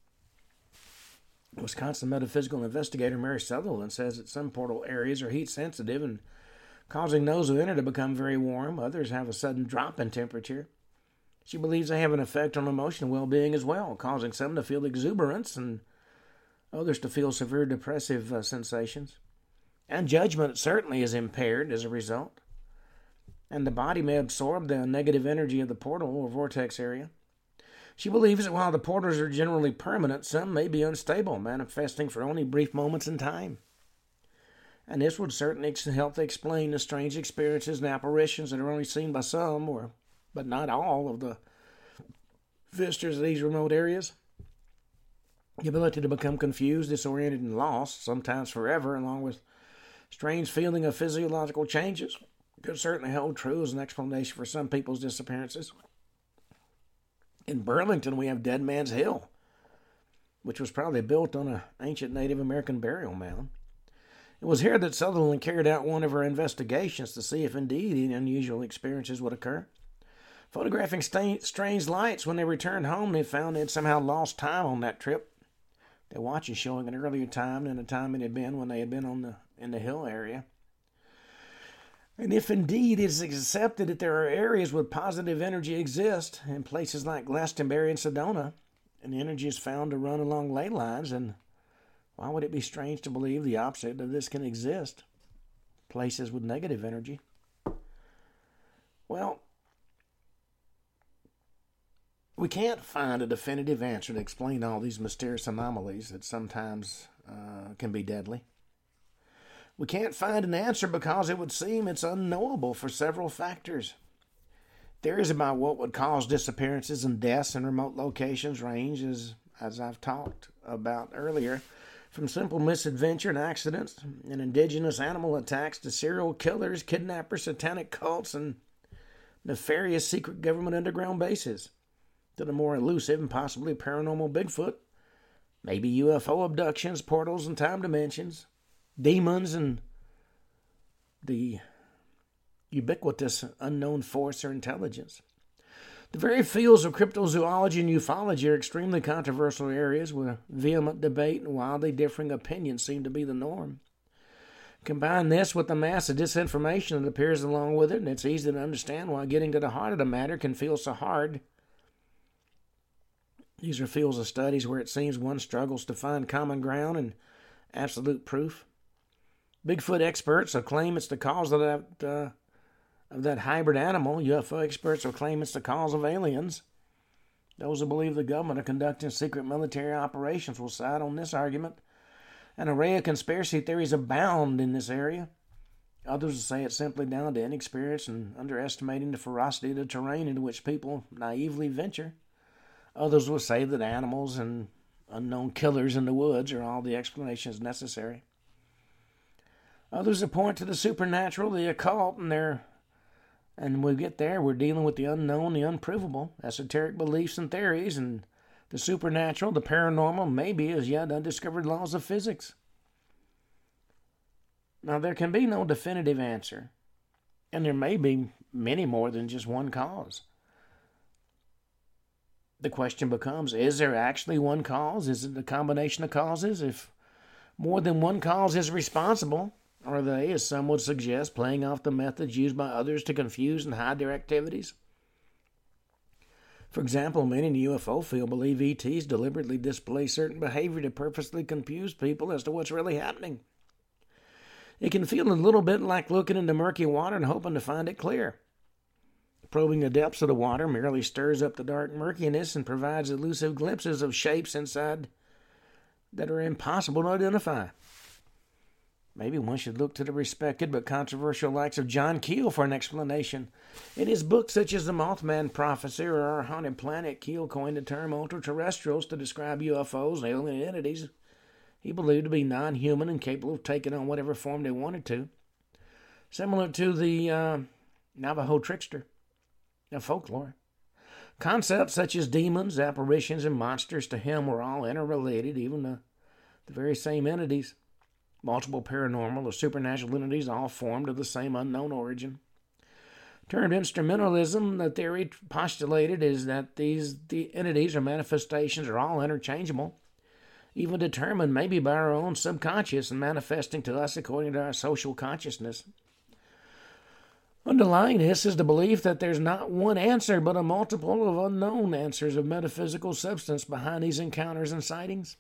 Wisconsin metaphysical investigator Mary Sutherland says that some portal areas are heat sensitive and causing those who enter to become very warm. Others have a sudden drop in temperature. She believes they have an effect on emotional well-being as well, causing some to feel exuberance and others to feel severe depressive sensations. And judgment certainly is impaired as a result. And the body may absorb the negative energy of the portal or vortex area. She believes that while the portals are generally permanent, some may be unstable, manifesting for only brief moments in time. And this would certainly help explain the strange experiences and apparitions that are only seen by some, but not all, of the visitors of these remote areas. The ability to become confused, disoriented, and lost, sometimes forever, along with strange feeling of physiological changes, could certainly hold true as an explanation for some people's disappearances. In Burlington, we have Dead Man's Hill, which was probably built on an ancient Native American burial mound. It was here that Sutherland carried out one of her investigations to see if indeed any unusual experiences would occur. Photographing strange lights when they returned home, they found they had somehow lost time on that trip. Their watches showing an earlier time than the time it had been when they had been in the hill area. And if indeed it is accepted that there are areas where positive energy exists, in places like Glastonbury and Sedona, and the energy is found to run along ley lines, and why would it be strange to believe the opposite of this can exist? Places with negative energy. Well, we can't find a definitive answer to explain all these mysterious anomalies that sometimes can be deadly. We can't find an answer because it would seem it's unknowable for several factors. Theories about what would cause disappearances and deaths in remote locations range, as I've talked about earlier, from simple misadventure and accidents and indigenous animal attacks to serial killers, kidnappers, satanic cults, and nefarious secret government underground bases, to the more elusive and possibly paranormal Bigfoot, maybe UFO abductions, portals and time dimensions, demons, and the ubiquitous unknown force or intelligence. The very fields of cryptozoology and ufology are extremely controversial areas where vehement debate and wildly differing opinions seem to be the norm. Combine this with the mass of disinformation that appears along with it, and it's easy to understand why getting to the heart of the matter can feel so hard. These are fields of studies where it seems one struggles to find common ground and absolute proof. Bigfoot experts will claim it's the cause of that hybrid animal. UFO experts will claim it's the cause of aliens. Those who believe the government are conducting secret military operations will side on this argument. An array of conspiracy theories abound in this area. Others will say it's simply down to inexperience and underestimating the ferocity of the terrain into which people naively venture. Others will say that animals and unknown killers in the woods are all the explanations necessary. Others will point to the supernatural, the occult, and when we get there, we're dealing with the unknown, the unprovable, esoteric beliefs and theories, and the supernatural, the paranormal, maybe as yet undiscovered laws of physics. Now, there can be no definitive answer, and there may be many more than just one cause. The question becomes, is there actually one cause? Is it a combination of causes? If more than one cause is responsible, are they, as some would suggest, playing off the methods used by others to confuse and hide their activities? For example, many in the UFO field believe ETs deliberately display certain behavior to purposely confuse people as to what's really happening. It can feel a little bit like looking into murky water and hoping to find it clear. Probing the depths of the water merely stirs up the dark murkiness and provides elusive glimpses of shapes inside that are impossible to identify. Maybe one should look to the respected but controversial likes of John Keel for an explanation. In his books such as The Mothman Prophecy or Our Haunted Planet, Keel coined the term ultra-terrestrials to describe UFOs and alien entities he believed to be non-human and capable of taking on whatever form they wanted to. Similar to the Navajo trickster of folklore. Concepts such as demons, apparitions, and monsters to him were all interrelated, even the very same entities. Multiple paranormal or supernatural entities all formed of the same unknown origin. Termed instrumentalism, the theory postulated is that the entities or manifestations are all interchangeable, even determined maybe by our own subconscious and manifesting to us according to our social consciousness. Underlying this is the belief that there's not one answer but a multiple of unknown answers of metaphysical substance behind these encounters and sightings.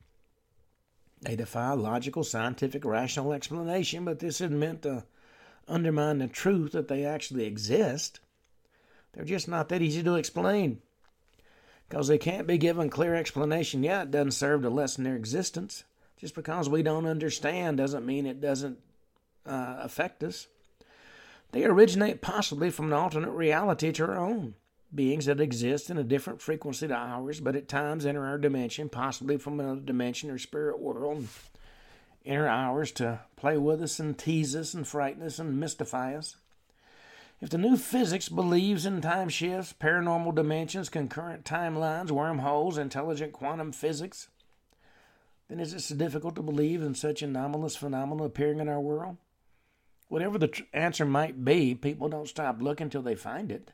They defy logical, scientific, rational explanation, but this isn't meant to undermine the truth that they actually exist. They're just not that easy to explain. Because they can't be given clear explanation yet, it doesn't serve to lessen their existence. Just because we don't understand doesn't mean it doesn't affect us. They originate possibly from an alternate reality to our own. Beings that exist in a different frequency to ours, but at times enter our dimension, possibly from another dimension or spirit world, and enter ours to play with us and tease us and frighten us and mystify us. If the new physics believes in time shifts, paranormal dimensions, concurrent timelines, wormholes, intelligent quantum physics, then is it so difficult to believe in such anomalous phenomena appearing in our world? Whatever the answer might be, people don't stop looking till they find it.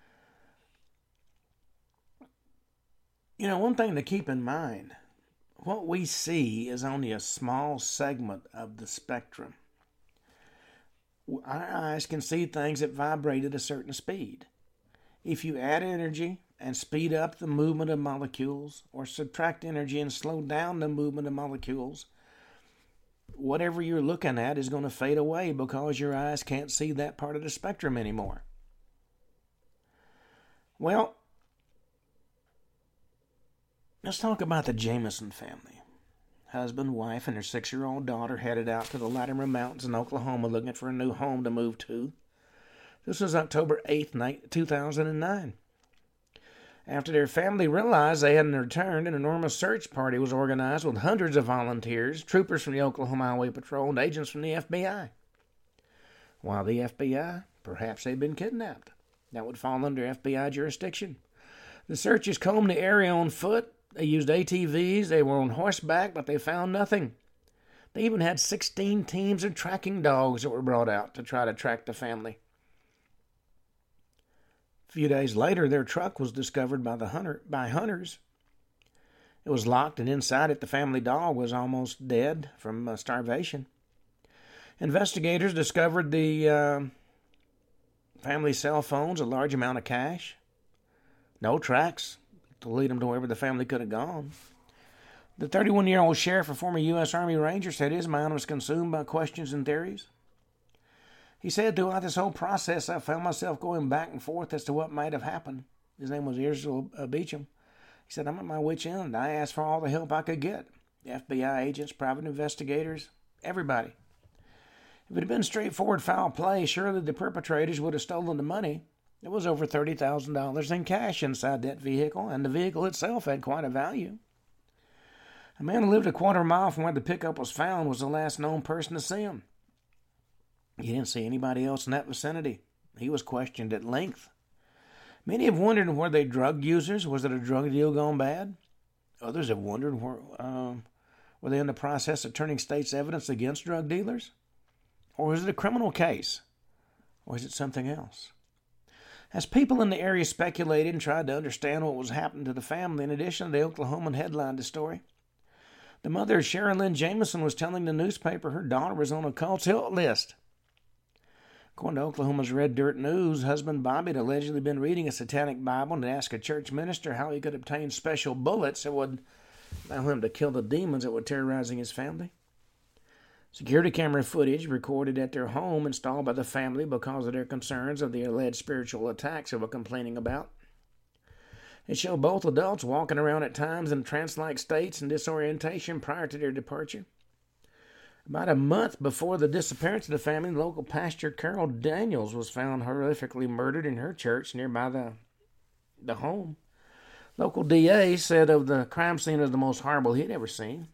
You know, one thing to keep in mind, what we see is only a small segment of the spectrum. Our eyes can see things that vibrate at a certain speed. If you add energy and speed up the movement of molecules, or subtract energy and slow down the movement of molecules, whatever you're looking at is going to fade away because your eyes can't see that part of the spectrum anymore. Well, let's talk about the Jameson family. Husband, wife, and their 6-year-old daughter headed out to the Latimer Mountains in Oklahoma looking for a new home to move to. This was October 8th, 2009. After their family realized they hadn't returned, an enormous search party was organized with hundreds of volunteers, troopers from the Oklahoma Highway Patrol, and agents from the FBI. Why the FBI? Perhaps they'd been kidnapped. That would fall under FBI jurisdiction. The searchers combed the area on foot. They used ATVs, they were on horseback, but they found nothing. They even had 16 teams of tracking dogs that were brought out to try to track the family. A few days later, their truck was discovered by hunters. It was locked, and inside it, the family dog was almost dead from starvation. Investigators discovered the family cell phones, a large amount of cash. No tracks to lead them to wherever the family could have gone. The 31-year-old sheriff, a former U.S. Army Ranger, said his mind was consumed by questions and theories. He said, throughout this whole process, I found myself going back and forth as to what might have happened. His name was Israel Beecham. He said, I'm at my wit's end. I asked for all the help I could get. FBI agents, private investigators, everybody. If it had been straightforward foul play, surely the perpetrators would have stolen the money. There was over $30,000 in cash inside that vehicle, and the vehicle itself had quite a value. A man who lived a quarter mile from where the pickup was found was the last known person to see him. He didn't see anybody else in that vicinity. He was questioned at length. Many have wondered, were they drug users? Was it a drug deal gone bad? Others have wondered, were they in the process of turning state's evidence against drug dealers? Or is it a criminal case? Or is it something else? As people in the area speculated and tried to understand what was happening to the family, in addition, the Oklahoman headlined the story. The mother, Sharon Lynn Jamison, was telling the newspaper her daughter was on a cult's hit list. According to Oklahoma's Red Dirt News, husband Bobby had allegedly been reading a satanic Bible and asked a church minister how he could obtain special bullets that would allow him to kill the demons that were terrorizing his family. Security camera footage recorded at their home installed by the family because of their concerns of the alleged spiritual attacks they were complaining about. It showed both adults walking around at times in trance-like states and disorientation prior to their departure. About a month before the disappearance of the family, local pastor Carol Daniels was found horrifically murdered in her church nearby the home. Local DA said of the crime scene as the most horrible he'd ever seen,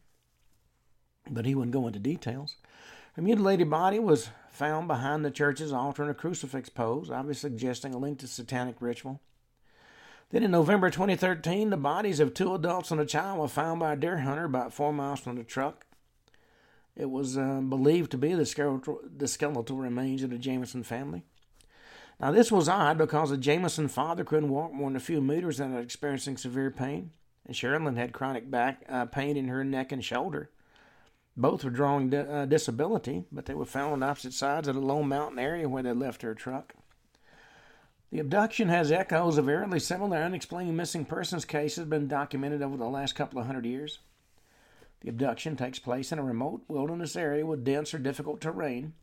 but he wouldn't go into details. Her mutilated body was found behind the church's altar in a crucifix pose, obviously suggesting a link to satanic ritual. Then in November 2013, the bodies of 2 adults and a child were found by a deer hunter about 4 miles from the truck. It was believed to be the skeletal remains of the Jamison family. Now, this was odd because the Jamison father couldn't walk more than a few meters without experiencing severe pain, and Sherilyn had chronic back pain in her neck and shoulder. Both were drawing disability, but they were found on opposite sides of the low mountain area where they left her truck. The abduction has echoes of eerily similar unexplained missing persons cases been documented over the last couple of 100 years. The abduction takes place in a remote wilderness area with dense or difficult terrain.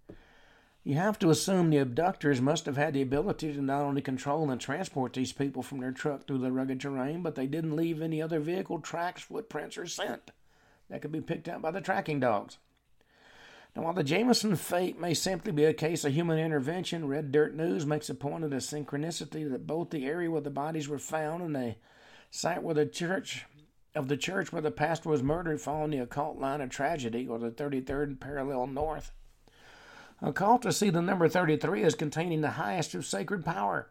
You have to assume the abductors must have had the ability to not only control and transport these people from their truck through the rugged terrain, but they didn't leave any other vehicle tracks, footprints, or scent that could be picked up by the tracking dogs. Now, while the Jamison fate may simply be a case of human intervention, Red Dirt News makes a point of the synchronicity that both the area where the bodies were found and the site where the church where the pastor was murdered fall in the occult line of tragedy, or the 33rd parallel north. Occultists see the number 33 as containing the highest of sacred power.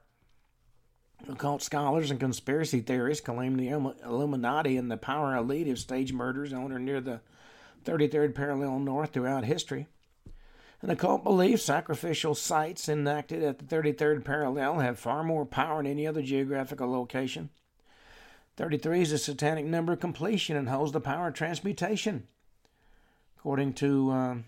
Occult scholars and conspiracy theorists claim the Illuminati and the power elite have staged murders on or near the 33rd parallel north throughout history. In occult belief, sacrificial sites enacted at the 33rd parallel have far more power than any other geographical location. 33 is a satanic number of completion and holds the power of transmutation. According to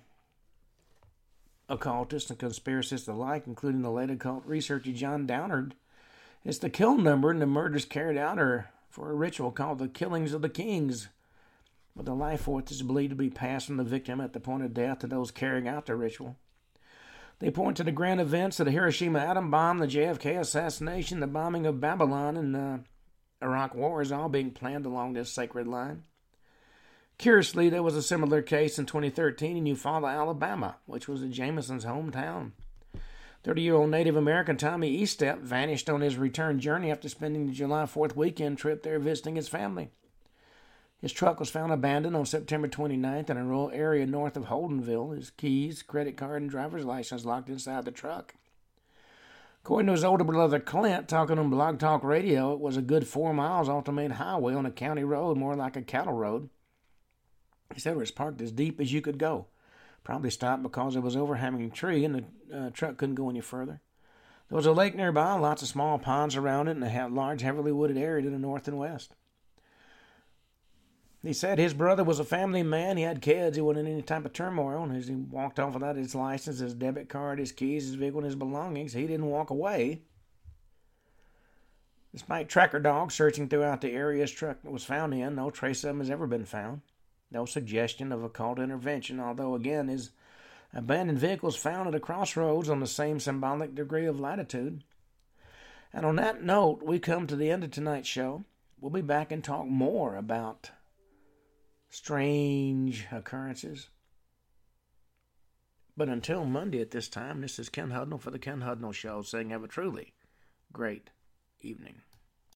occultists and conspiracists alike, including the late occult researcher John Downard, it's the kill number, and the murders carried out are for a ritual called the Killings of the Kings, where the life force is believed to be passed from the victim at the point of death to those carrying out the ritual. They point to the grand events of the Hiroshima atom bomb, the JFK assassination, the bombing of Babylon, and the Iraq War as all being planned along this sacred line. Curiously, there was a similar case in 2013 in Eufaula, Alabama, which was the Jamisons' hometown. 30-year-old Native American Tommy Estep vanished on his return journey after spending the July 4th weekend trip there visiting his family. His truck was found abandoned on September 29th in a rural area north of Holdenville. His keys, credit card, and driver's license locked inside the truck. According to his older brother Clint, talking on Blog Talk Radio, it was a good 4 miles off the main highway on a county road, more like a cattle road. He said it was parked as deep as you could go. Probably stopped because it was overhanging a tree and the truck couldn't go any further. There was a lake nearby, lots of small ponds around it, and a large, heavily wooded area to the north and west. He said his brother was a family man. He had kids. He wasn't in any type of turmoil. And as he walked off without his license, his debit card, his keys, his vehicle, and his belongings, he didn't walk away. Despite tracker dogs searching throughout the area his truck was found in, no trace of him has ever been found. No suggestion of occult intervention, although, again, his abandoned vehicle was found at a crossroads on the same symbolic degree of latitude. And on that note, we come to the end of tonight's show. We'll be back and talk more about strange occurrences, But until Monday at this time, this is Ken Hudnall for the Ken Hudnall Show saying have a truly great evening.